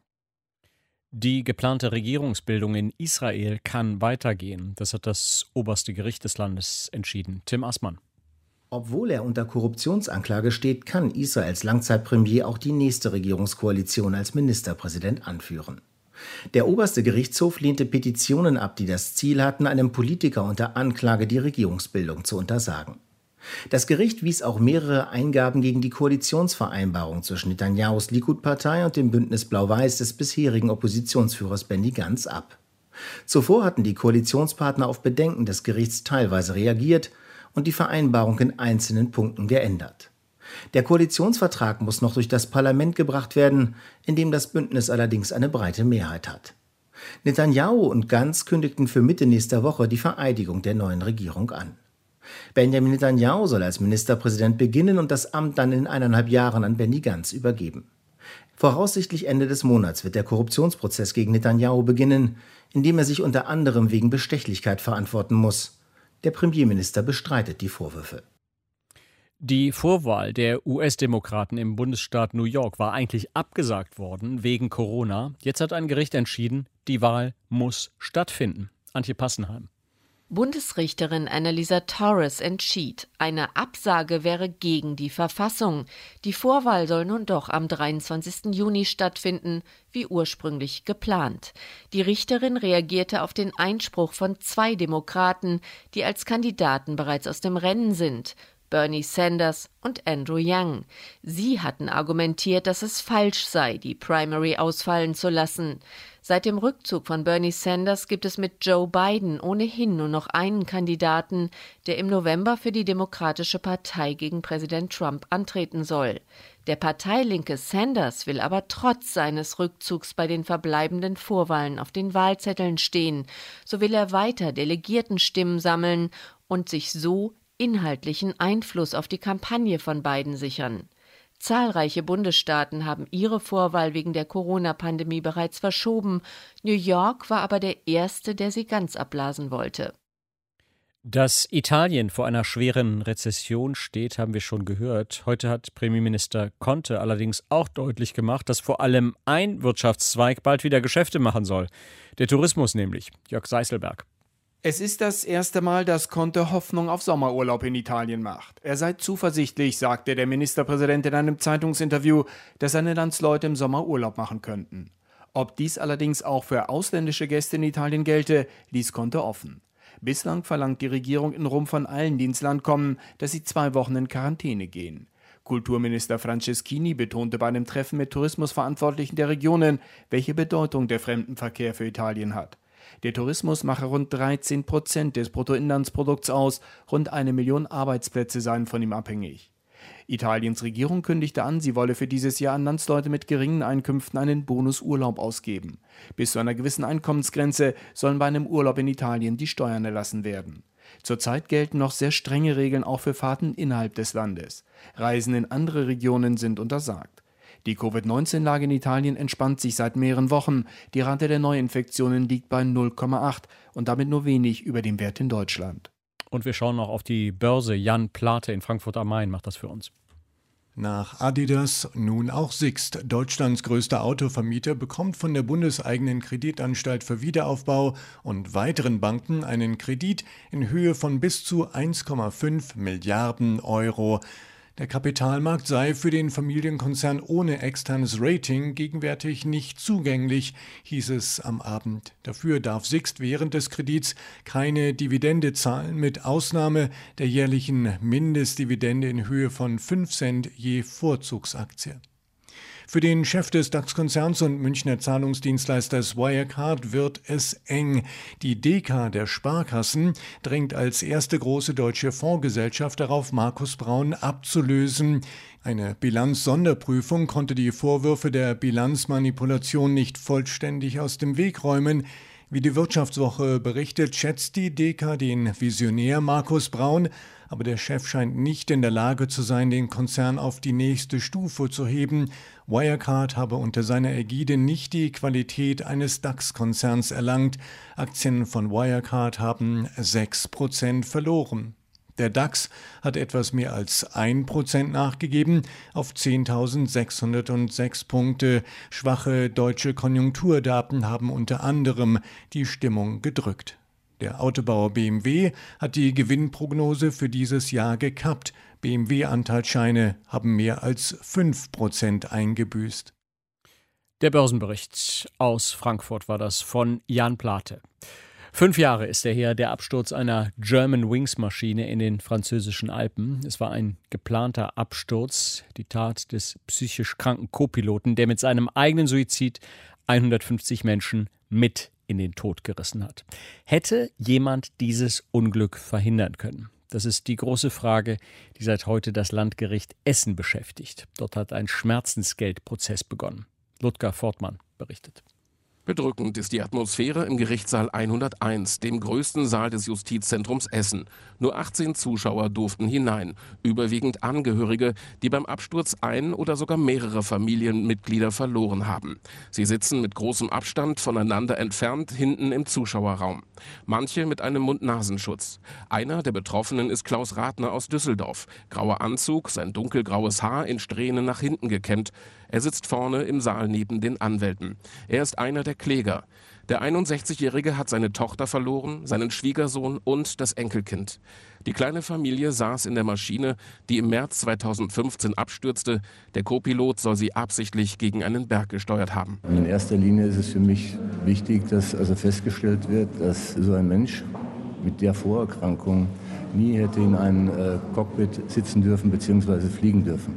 Die geplante Regierungsbildung in Israel kann weitergehen. Das hat das oberste Gericht des Landes entschieden. Tim Assmann. Obwohl er unter Korruptionsanklage steht, kann Israels Langzeitpremier auch die nächste Regierungskoalition als Ministerpräsident anführen. Der oberste Gerichtshof lehnte Petitionen ab, die das Ziel hatten, einem Politiker unter Anklage die Regierungsbildung zu untersagen. Das Gericht wies auch mehrere Eingaben gegen die Koalitionsvereinbarung zwischen Netanyahus Likud-Partei und dem Bündnis Blau-Weiß des bisherigen Oppositionsführers Benny Gantz ab. Zuvor hatten die Koalitionspartner auf Bedenken des Gerichts teilweise reagiert und die Vereinbarung in einzelnen Punkten geändert. Der Koalitionsvertrag muss noch durch das Parlament gebracht werden, in dem das Bündnis allerdings eine breite Mehrheit hat. Netanyahu und Gantz kündigten für Mitte nächster Woche die Vereidigung der neuen Regierung an. Benjamin Netanyahu soll als Ministerpräsident beginnen und das Amt dann in 1,5 Jahren an Benny Gantz übergeben. Voraussichtlich Ende des Monats wird der Korruptionsprozess gegen Netanyahu beginnen, in dem er sich unter anderem wegen Bestechlichkeit verantworten muss. Der Premierminister bestreitet die Vorwürfe. Die Vorwahl der US-Demokraten im Bundesstaat New York war eigentlich abgesagt worden wegen Corona. Jetzt hat ein Gericht entschieden, die Wahl muss stattfinden. Antje Passenheim. Bundesrichterin Annalisa Torres entschied, eine Absage wäre gegen die Verfassung. Die Vorwahl soll nun doch am 23. Juni stattfinden, wie ursprünglich geplant. Die Richterin reagierte auf den Einspruch von 2 Demokraten, die als Kandidaten bereits aus dem Rennen sind: Bernie Sanders und Andrew Yang. Sie hatten argumentiert, dass es falsch sei, die Primary ausfallen zu lassen. Seit dem Rückzug von Bernie Sanders gibt es mit Joe Biden ohnehin nur noch einen Kandidaten, der im November für die Demokratische Partei gegen Präsident Trump antreten soll. Der parteilinke Sanders will aber trotz seines Rückzugs bei den verbleibenden Vorwahlen auf den Wahlzetteln stehen. So will er weiter Delegiertenstimmen sammeln und sich so inhaltlichen Einfluss auf die Kampagne von Biden sichern. Zahlreiche Bundesstaaten haben ihre Vorwahl wegen der Corona-Pandemie bereits verschoben. New York war aber der erste, der sie ganz abblasen wollte. Dass Italien vor einer schweren Rezession steht, haben wir schon gehört. Heute hat Premierminister Conte allerdings auch deutlich gemacht, dass vor allem ein Wirtschaftszweig bald wieder Geschäfte machen soll. Der Tourismus nämlich. Jörg Seißelberg. Es ist das erste Mal, dass Conte Hoffnung auf Sommerurlaub in Italien macht. Er sei zuversichtlich, sagte der Ministerpräsident in einem Zeitungsinterview, dass seine Landsleute im Sommer Urlaub machen könnten. Ob dies allerdings auch für ausländische Gäste in Italien gelte, ließ Conte offen. Bislang verlangt die Regierung in Rom von allen, die ins Land kommen, dass sie 2 Wochen in Quarantäne gehen. Kulturminister Franceschini betonte bei einem Treffen mit Tourismusverantwortlichen der Regionen, welche Bedeutung der Fremdenverkehr für Italien hat. Der Tourismus mache rund 13% des Bruttoinlandsprodukts aus, rund 1 Million Arbeitsplätze seien von ihm abhängig. Italiens Regierung kündigte an, sie wolle für dieses Jahr an Landsleute mit geringen Einkünften einen Bonusurlaub ausgeben. Bis zu einer gewissen Einkommensgrenze sollen bei einem Urlaub in Italien die Steuern erlassen werden. Zurzeit gelten noch sehr strenge Regeln auch für Fahrten innerhalb des Landes. Reisen in andere Regionen sind untersagt. Die Covid-19-Lage in Italien entspannt sich seit mehreren Wochen. Die Rate der Neuinfektionen liegt bei 0,8 und damit nur wenig über dem Wert in Deutschland. Und wir schauen noch auf die Börse. Jan Plate in Frankfurt am Main macht das für uns. Nach Adidas nun auch Sixt. Deutschlands größter Autovermieter bekommt von der bundeseigenen Kreditanstalt für Wiederaufbau und weiteren Banken einen Kredit in Höhe von bis zu 1,5 Milliarden Euro. Der Kapitalmarkt sei für den Familienkonzern ohne externes Rating gegenwärtig nicht zugänglich, hieß es am Abend. Dafür darf Sixt während des Kredits keine Dividende zahlen, mit Ausnahme der jährlichen Mindestdividende in Höhe von 5 Cent je Vorzugsaktie. Für den Chef des DAX-Konzerns und Münchner Zahlungsdienstleisters Wirecard wird es eng. Die Deka der Sparkassen drängt als erste große deutsche Fondsgesellschaft darauf, Markus Braun abzulösen. Eine Bilanzsonderprüfung konnte die Vorwürfe der Bilanzmanipulation nicht vollständig aus dem Weg räumen. Wie die Wirtschaftswoche berichtet, schätzt die Deka den Visionär Markus Braun, aber der Chef scheint nicht in der Lage zu sein, den Konzern auf die nächste Stufe zu heben. Wirecard habe unter seiner Ägide nicht die Qualität eines DAX-Konzerns erlangt. Aktien von Wirecard haben 6% verloren. Der DAX hat etwas mehr als 1% nachgegeben auf 10.606 Punkte. Schwache deutsche Konjunkturdaten haben unter anderem die Stimmung gedrückt. Der Autobauer BMW hat die Gewinnprognose für dieses Jahr gekappt. BMW-Anteilsscheine haben mehr als 5% eingebüßt. Der Börsenbericht aus Frankfurt war das von Jan Plate. 5 Jahre ist her, der Absturz einer Germanwings-Maschine in den französischen Alpen. Es war ein geplanter Absturz, die Tat des psychisch kranken Co-Piloten, der mit seinem eigenen Suizid 150 Menschen mit in den Tod gerissen hat. Hätte jemand dieses Unglück verhindern können? Das ist die große Frage, die seit heute das Landgericht Essen beschäftigt. Dort hat ein Schmerzensgeldprozess begonnen. Ludger Fortmann berichtet. Bedrückend ist die Atmosphäre im Gerichtssaal 101, dem größten Saal des Justizzentrums Essen. Nur 18 Zuschauer durften hinein, überwiegend Angehörige, die beim Absturz ein oder sogar mehrere Familienmitglieder verloren haben. Sie sitzen mit großem Abstand voneinander entfernt hinten im Zuschauerraum. Manche mit einem Mund-Nasenschutz. Einer der Betroffenen ist Klaus Rathner aus Düsseldorf. Grauer Anzug, sein dunkelgraues Haar in Strähnen nach hinten gekämmt. Er sitzt vorne im Saal neben den Anwälten. Er ist einer der Kläger. Der 61-Jährige hat seine Tochter verloren, seinen Schwiegersohn und das Enkelkind. Die kleine Familie saß in der Maschine, die im März 2015 abstürzte. Der Co-Pilot soll sie absichtlich gegen einen Berg gesteuert haben. In erster Linie ist es für mich wichtig, dass also festgestellt wird, dass so ein Mensch mit der Vorerkrankung nie hätte in einem Cockpit sitzen dürfen bzw. fliegen dürfen.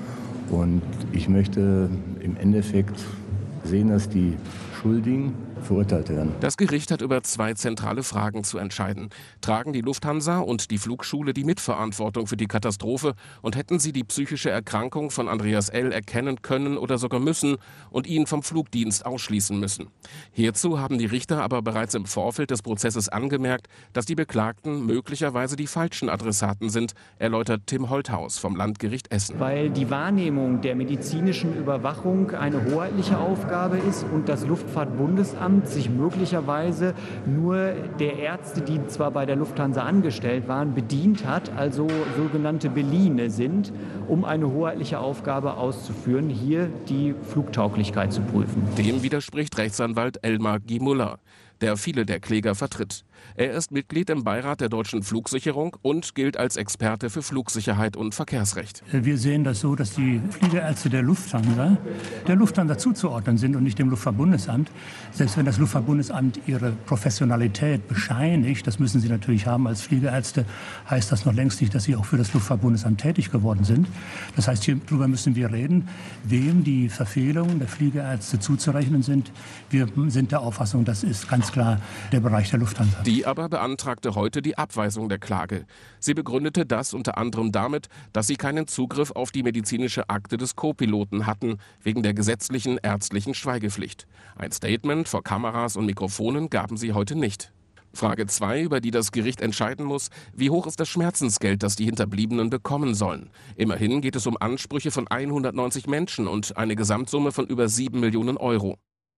Und ich möchte im Endeffekt sehen, dass die Schuldigen verurteilt werden. Das Gericht hat über 2 zentrale Fragen zu entscheiden. Tragen die Lufthansa und die Flugschule die Mitverantwortung für die Katastrophe und hätten sie die psychische Erkrankung von Andreas L. erkennen können oder sogar müssen und ihn vom Flugdienst ausschließen müssen? Hierzu haben die Richter aber bereits im Vorfeld des Prozesses angemerkt, dass die Beklagten möglicherweise die falschen Adressaten sind, erläutert Tim Holthaus vom Landgericht Essen. Weil die Wahrnehmung der medizinischen Überwachung eine hoheitliche Aufgabe ist und das Luftfahrtbundesamt sich möglicherweise nur der Ärzte, die zwar bei der Lufthansa angestellt waren, bedient hat, also sogenannte Beliehene sind, um eine hoheitliche Aufgabe auszuführen, hier die Flugtauglichkeit zu prüfen. Dem widerspricht Rechtsanwalt Elmar Giemuller, der viele der Kläger vertritt. Er ist Mitglied im Beirat der Deutschen Flugsicherung und gilt als Experte für Flugsicherheit und Verkehrsrecht. Wir sehen das so, dass die Fliegerärzte der Lufthansa zuzuordnen sind und nicht dem Luftfahrtbundesamt. Selbst wenn das Luftfahrtbundesamt ihre Professionalität bescheinigt, das müssen sie natürlich haben als Fliegerärzte, heißt das noch längst nicht, dass sie auch für das Luftfahrtbundesamt tätig geworden sind. Das heißt, hierüber müssen wir reden, wem die Verfehlungen der Fliegerärzte zuzurechnen sind. Wir sind der Auffassung, das ist ganz klar der Bereich der Lufthansa. Die aber beantragte heute die Abweisung der Klage. Sie begründete das unter anderem damit, dass sie keinen Zugriff auf die medizinische Akte des Co-Piloten hatten, wegen der gesetzlichen ärztlichen Schweigepflicht. Ein Statement vor Kameras und Mikrofonen gaben sie heute nicht. Frage 2, über die das Gericht entscheiden muss: Wie hoch ist das Schmerzensgeld, das die Hinterbliebenen bekommen sollen? Immerhin geht es um Ansprüche von 190 Menschen und eine Gesamtsumme von über 7 Millionen Euro.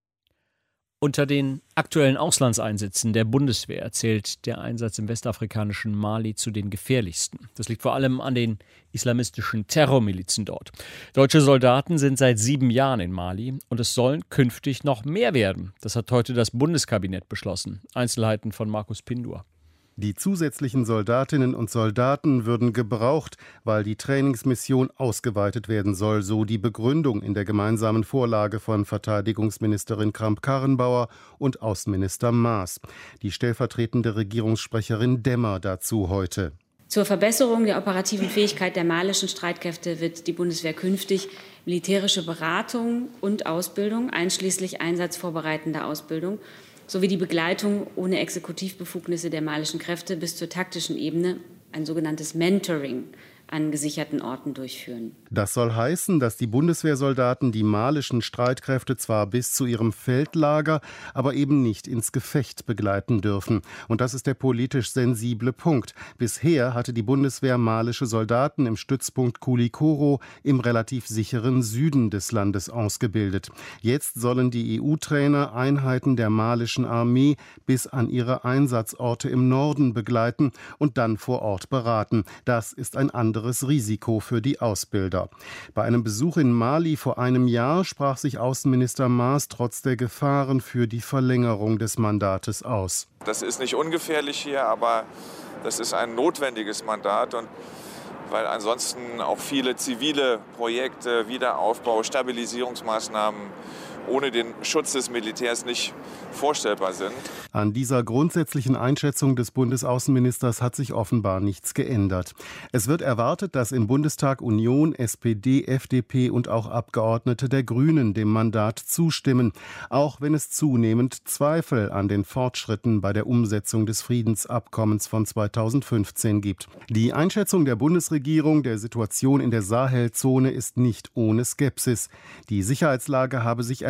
Unter den aktuellen Auslandseinsätzen der Bundeswehr zählt der Einsatz im westafrikanischen Mali zu den gefährlichsten. Das liegt vor allem an den islamistischen Terrormilizen dort. Deutsche Soldaten sind seit 7 Jahren in Mali und es sollen künftig noch mehr werden. Das hat heute das Bundeskabinett beschlossen. Einzelheiten von Markus Pindur. Die zusätzlichen Soldatinnen und Soldaten würden gebraucht, weil die Trainingsmission ausgeweitet werden soll, so die Begründung in der gemeinsamen Vorlage von Verteidigungsministerin Kramp-Karrenbauer und Außenminister Maas. Die stellvertretende Regierungssprecherin Demmer dazu heute. Zur Verbesserung der operativen Fähigkeit der malischen Streitkräfte wird die Bundeswehr künftig militärische Beratung und Ausbildung, einschließlich einsatzvorbereitender Ausbildung, sowie die Begleitung ohne Exekutivbefugnisse der malischen Kräfte bis zur taktischen Ebene, ein sogenanntes Mentoring, an gesicherten Orten durchführen. Das soll heißen, dass die Bundeswehrsoldaten die malischen Streitkräfte zwar bis zu ihrem Feldlager, aber eben nicht ins Gefecht begleiten dürfen. Und das ist der politisch sensible Punkt. Bisher hatte die Bundeswehr malische Soldaten im Stützpunkt Koulikoro im relativ sicheren Süden des Landes ausgebildet. Jetzt sollen die EU-Trainer Einheiten der malischen Armee bis an ihre Einsatzorte im Norden begleiten und dann vor Ort beraten. Das ist ein anderes Risiko für die Ausbilder. Bei einem Besuch in Mali vor einem Jahr sprach sich Außenminister Maas trotz der Gefahren für die Verlängerung des Mandates aus. Das ist nicht ungefährlich hier, aber das ist ein notwendiges Mandat, und weil ansonsten auch viele zivile Projekte, Wiederaufbau, Stabilisierungsmaßnahmen ohne den Schutz des Militärs nicht vorstellbar sind. An dieser grundsätzlichen Einschätzung des Bundesaußenministers hat sich offenbar nichts geändert. Es wird erwartet, dass im Bundestag Union, SPD, FDP und auch Abgeordnete der Grünen dem Mandat zustimmen, auch wenn es zunehmend Zweifel an den Fortschritten bei der Umsetzung des Friedensabkommens von 2015 gibt. Die Einschätzung der Bundesregierung der Situation in der Sahelzone ist nicht ohne Skepsis. Die Sicherheitslage habe sich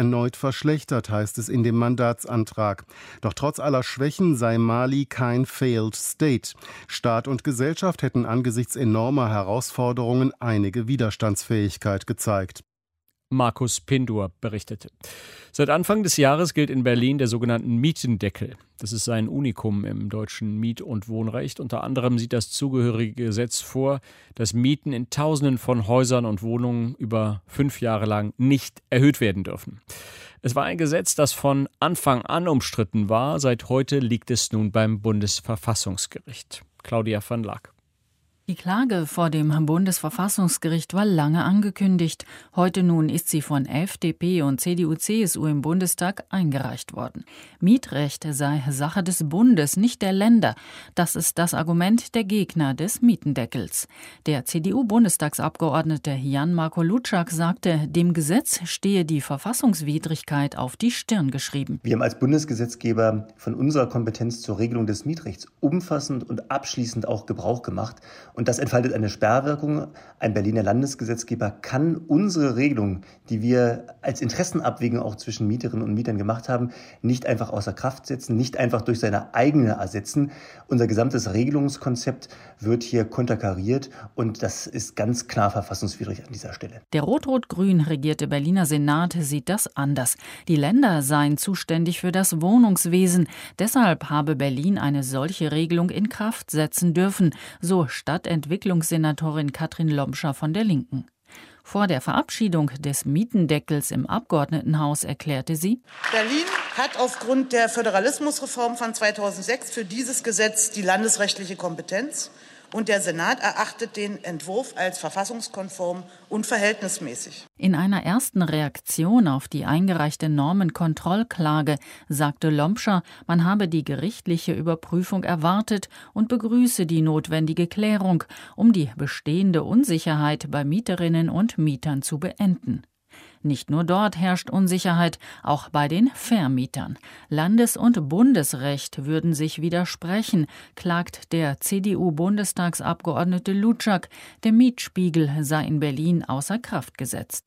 erneut verschlechtert, heißt es in dem Mandatsantrag. Doch trotz aller Schwächen sei Mali kein Failed State. Staat und Gesellschaft hätten angesichts enormer Herausforderungen einige Widerstandsfähigkeit gezeigt. Markus Pindur berichtete. Seit Anfang des Jahres gilt in Berlin der sogenannte Mietendeckel. Das ist ein Unikum im deutschen Miet- und Wohnrecht. Unter anderem sieht das zugehörige Gesetz vor, dass Mieten in Tausenden von Häusern und Wohnungen über 5 Jahre lang nicht erhöht werden dürfen. Es war ein Gesetz, das von Anfang an umstritten war. Seit heute liegt es nun beim Bundesverfassungsgericht. Claudia van Laak. Die Klage vor dem Bundesverfassungsgericht war lange angekündigt. Heute nun ist sie von FDP und CDU/CSU im Bundestag eingereicht worden. Mietrecht sei Sache des Bundes, nicht der Länder. Das ist das Argument der Gegner des Mietendeckels. Der CDU-Bundestagsabgeordnete Jan-Marco Lutschak sagte, dem Gesetz stehe die Verfassungswidrigkeit auf die Stirn geschrieben. Wir haben als Bundesgesetzgeber von unserer Kompetenz zur Regelung des Mietrechts umfassend und abschließend auch Gebrauch gemacht. Und das entfaltet eine Sperrwirkung. Ein Berliner Landesgesetzgeber kann unsere Regelung, die wir als Interessenabwägung auch zwischen Mieterinnen und Mietern gemacht haben, nicht einfach außer Kraft setzen, nicht einfach durch seine eigene ersetzen. Unser gesamtes Regelungskonzept wird hier konterkariert und das ist ganz klar verfassungswidrig an dieser Stelle. Der rot-rot-grün regierte Berliner Senat sieht das anders. Die Länder seien zuständig für das Wohnungswesen. Deshalb habe Berlin eine solche Regelung in Kraft setzen dürfen, so Stadtentwicklungssenatorin Katrin Lomscher von der Linken. Vor der Verabschiedung des Mietendeckels im Abgeordnetenhaus erklärte sie: Berlin hat aufgrund der Föderalismusreform von 2006 für dieses Gesetz die landesrechtliche Kompetenz und der Senat erachtet den Entwurf als verfassungskonform und verhältnismäßig. In einer ersten Reaktion auf die eingereichte Normenkontrollklage sagte Lomscher, man habe die gerichtliche Überprüfung erwartet und begrüße die notwendige Klärung, um die bestehende Unsicherheit bei Mieterinnen und Mietern zu beenden. Nicht nur dort herrscht Unsicherheit, auch bei den Vermietern. Landes- und Bundesrecht würden sich widersprechen, klagt der CDU-Bundestagsabgeordnete Lutschak. Der Mietspiegel sei in Berlin außer Kraft gesetzt.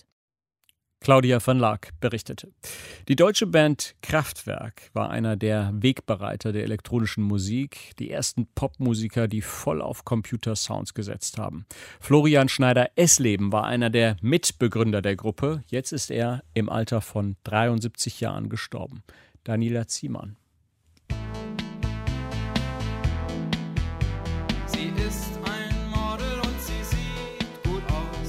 Claudia van Laak berichtete. Die deutsche Band Kraftwerk war einer der Wegbereiter der elektronischen Musik, die ersten Popmusiker, die voll auf Computersounds gesetzt haben. Florian Schneider-Esleben war einer der Mitbegründer der Gruppe. Jetzt ist er im Alter von 73 Jahren gestorben. Daniela Ziemann. Sie ist ein Model und sie sieht gut aus.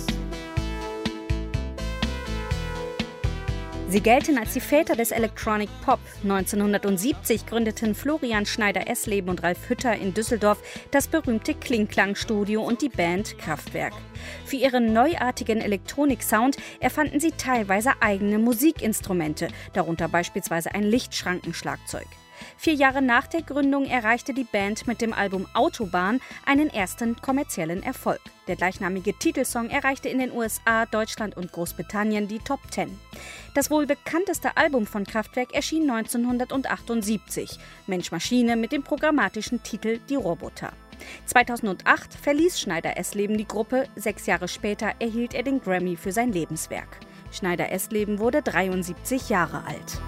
Sie gelten als die Väter des Electronic Pop. 1970 gründeten Florian Schneider-Esleben und Ralf Hütter in Düsseldorf das berühmte Klingklang-Studio und die Band Kraftwerk. Für ihren neuartigen Elektronik-Sound erfanden sie teilweise eigene Musikinstrumente, darunter beispielsweise ein Lichtschrankenschlagzeug. 4 Jahre nach der Gründung erreichte die Band mit dem Album Autobahn einen ersten kommerziellen Erfolg. Der gleichnamige Titelsong erreichte in den USA, Deutschland und Großbritannien die Top 10. Das wohl bekannteste Album von Kraftwerk erschien 1978, Mensch Maschine mit dem programmatischen Titel Die Roboter. 2008 verließ Schneider-Esleben die Gruppe, 6 Jahre später erhielt er den Grammy für sein Lebenswerk. Schneider-Esleben wurde 73 Jahre alt.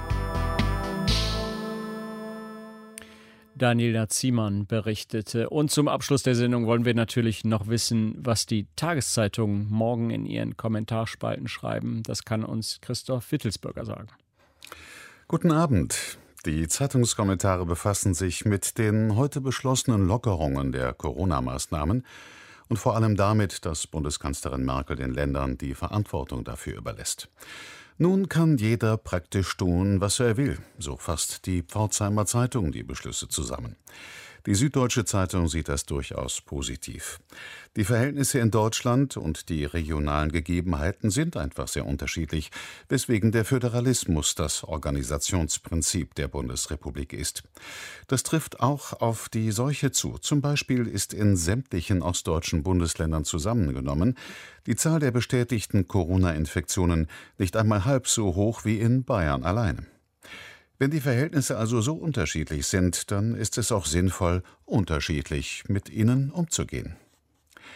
Daniela Ziemann berichtete. Und zum Abschluss der Sendung wollen wir natürlich noch wissen, was die Tageszeitungen morgen in ihren Kommentarspalten schreiben. Das kann uns Christoph Wittelsbürger sagen. Guten Abend. Die Zeitungskommentare befassen sich mit den heute beschlossenen Lockerungen der Corona-Maßnahmen und vor allem damit, dass Bundeskanzlerin Merkel den Ländern die Verantwortung dafür überlässt. Nun kann jeder praktisch tun, was er will, so fasst die Pforzheimer Zeitung die Beschlüsse zusammen. Die Süddeutsche Zeitung sieht das durchaus positiv. Die Verhältnisse in Deutschland und die regionalen Gegebenheiten sind einfach sehr unterschiedlich, weswegen der Föderalismus das Organisationsprinzip der Bundesrepublik ist. Das trifft auch auf die Seuche zu. Zum Beispiel ist in sämtlichen ostdeutschen Bundesländern zusammengenommen die Zahl der bestätigten Corona-Infektionen nicht einmal halb so hoch wie in Bayern alleine. Wenn die Verhältnisse also so unterschiedlich sind, dann ist es auch sinnvoll, unterschiedlich mit ihnen umzugehen.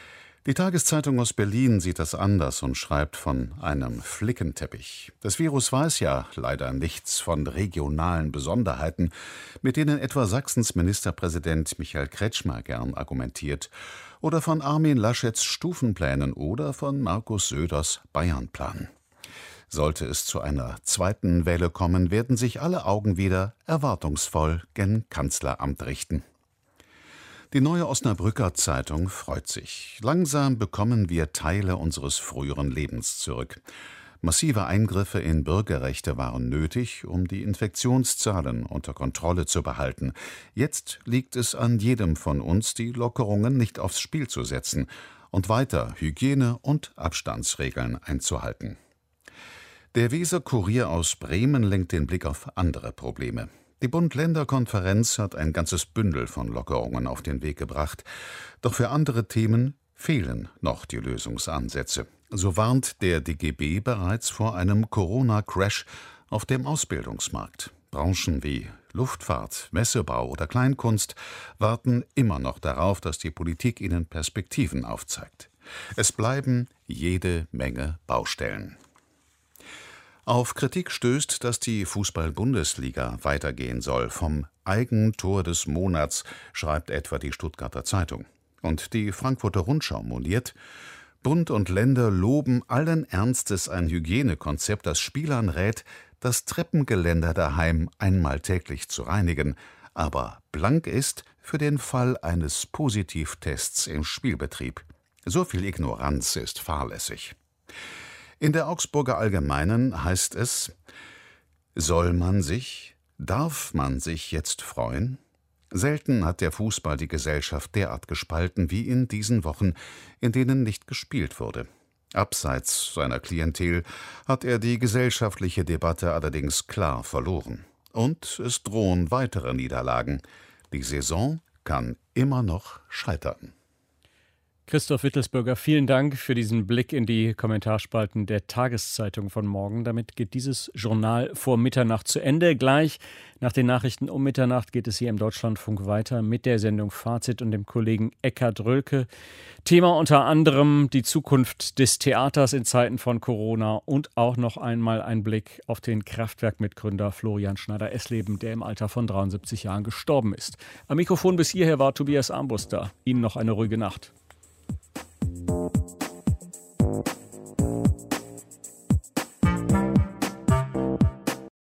Die Tageszeitung aus Berlin sieht das anders und schreibt von einem Flickenteppich. Das Virus weiß ja leider nichts von regionalen Besonderheiten, mit denen etwa Sachsens Ministerpräsident Michael Kretschmer gern argumentiert, oder von Armin Laschets Stufenplänen oder von Markus Söders Bayernplan. Sollte es zu einer zweiten Welle kommen, werden sich alle Augen wieder erwartungsvoll gen Kanzleramt richten. Die Neue Osnabrücker Zeitung freut sich. Langsam bekommen wir Teile unseres früheren Lebens zurück. Massive Eingriffe in Bürgerrechte waren nötig, um die Infektionszahlen unter Kontrolle zu behalten. Jetzt liegt es an jedem von uns, die Lockerungen nicht aufs Spiel zu setzen und weiter Hygiene- und Abstandsregeln einzuhalten. Der Weser-Kurier aus Bremen lenkt den Blick auf andere Probleme. Die Bund-Länder-Konferenz hat ein ganzes Bündel von Lockerungen auf den Weg gebracht. Doch für andere Themen fehlen noch die Lösungsansätze. So warnt der DGB bereits vor einem Corona-Crash auf dem Ausbildungsmarkt. Branchen wie Luftfahrt, Messebau oder Kleinkunst warten immer noch darauf, dass die Politik ihnen Perspektiven aufzeigt. Es bleiben jede Menge Baustellen. Auf Kritik stößt, dass die Fußball-Bundesliga weitergehen soll. Vom Eigentor des Monats schreibt etwa die Stuttgarter Zeitung. Und die Frankfurter Rundschau moniert: Bund und Länder loben allen Ernstes ein Hygienekonzept, das Spielern rät, das Treppengeländer daheim einmal täglich zu reinigen, aber blank ist für den Fall eines Positivtests im Spielbetrieb. So viel Ignoranz ist fahrlässig. In der Augsburger Allgemeinen heißt es: Darf man sich jetzt freuen? Selten hat der Fußball die Gesellschaft derart gespalten wie in diesen Wochen, in denen nicht gespielt wurde. Abseits seiner Klientel hat er die gesellschaftliche Debatte allerdings klar verloren. Und es drohen weitere Niederlagen. Die Saison kann immer noch scheitern. Christoph Wittelsbürger, vielen Dank für diesen Blick in die Kommentarspalten der Tageszeitung von morgen. Damit geht dieses Journal vor Mitternacht zu Ende. Gleich nach den Nachrichten um Mitternacht geht es hier im Deutschlandfunk weiter mit der Sendung Fazit und dem Kollegen Eckhard Rölke. Thema unter anderem die Zukunft des Theaters in Zeiten von Corona und auch noch einmal ein Blick auf den Kraftwerk-Mitgründer Florian Schneider-Esleben, der im Alter von 73 Jahren gestorben ist. Am Mikrofon bis hierher war Tobias Armbruster. Ihnen noch eine ruhige Nacht.